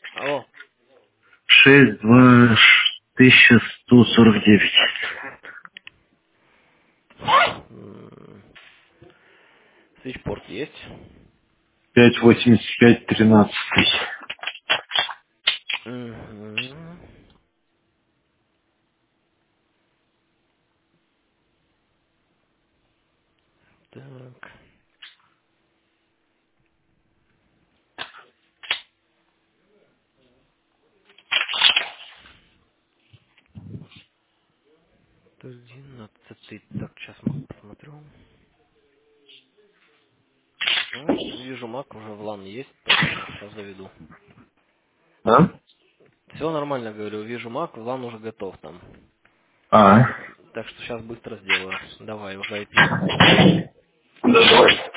Алло. 1149. Свитчпорт есть? 58513. Мгм. Так. Это 11. Так, сейчас посмотрю. Вижу, Мак уже в лан есть, поэтому сейчас заведу. А? Все нормально, говорю. Вижу, Мак в лан уже готов там. А. Так что сейчас быстро сделаю. Давай, уже IP. Давай.